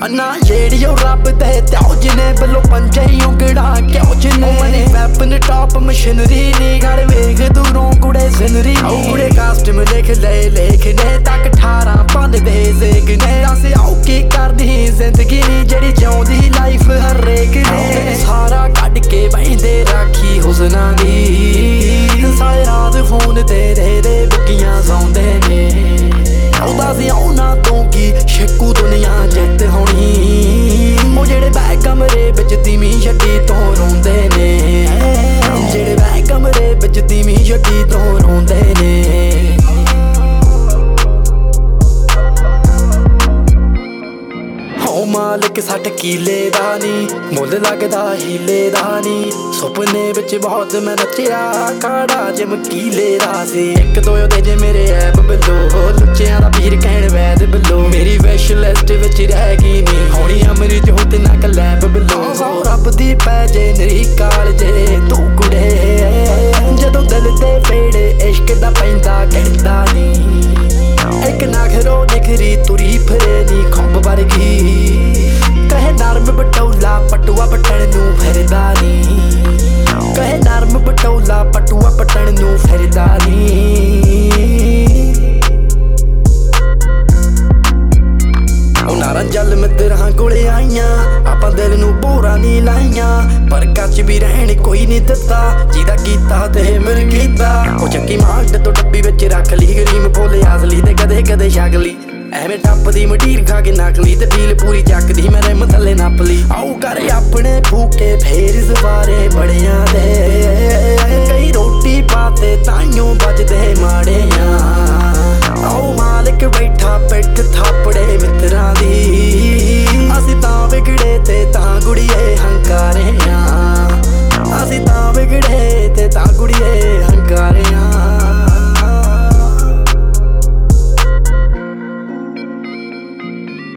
ना जेड़ियो रब दे त्याओ जिने बलो पंजे उंगड़ा क्यों जिने मनी वेपन टॉप मशीनरी नी गड़ वेख दूरों कुड़े सिनरी कुड़े कास्टम लिख ले लेखने तक 18 बंद दे सेकने दस आओ की करदी जिंदगी नी जेड़ी जिउंदी लाइफ हर एक ने सारा कड के बहिंदे राखी हुसना दी सारे रात फोन तेरे दे बुकियां सौंदे ने औदा सी औना तों की शिकू दुनिया जित होनी ओ जेड़े बै कमरे विच धीमी छड्डी तों रोंदे ने जेड़े बै कमरे विच धीमी छड्डी तों रोंदे ने मालिक 60 किले दा नी मुल लगदा हीले दा नी सुपने विच बहुत मैं नचिया काड़ा चमकीले दा सी एक दो दे जे मेरे ऐप बलो लुच्चियां दा पीर कहण वैद बलो मेरी विश लिस्ट विच रह गई नी होनी अमृत होते ना कलैब बलो रब दी पै जे नरी काल जे तू कुड़े जदों दिल ते पेड़े इश्क दा पैंदा कहंदा नी एक नाखरो निखरी तुरी फिरे नी खुंब वर्गी कहे नरम बटौला पटुआ पटण नू फिरदा नी कहे नरम बटौला पटुआ पटण नू फिरदा नी उनारा जल मित्रां कोले आईयां आपां दिल नू बोरा नी लाईयां पर कच भी रहण कोई नी दित्ता जिहदा कीता ते मिल कीता ओ चक्की मांड तो डब्बी विच रख ली गरीम भोले असली ते कदे कदे छगली ਐਵੇਂ ਟੱਪਦੀ ਮਟੀਰ ਖਾ ਕੇ ਨਕਲੀ ਤੇ ਡੀਲ ਪੂਰੀ ਚੱਕਦੀ ਮੈਂ ਰਿਮ ਥੱਲੇ ਨੱਪ ਲਈ ਆਉ ਕਰ ਆਪਣੇ ਫੂਕੇ ਫੇਰ ਸਵਾਰੇ ਬੜਿਆਂ ਦੇ ਕਈ ਰੋਟੀ ਪਾਤੇ ਤਾਈਓ ਵੱਜਦੇ ਮਾੜਿਆਂ ਆਉ ਮਾਲਕ ਬੈਠਾ ਪਿੱਠ ਥਾਪੜੇ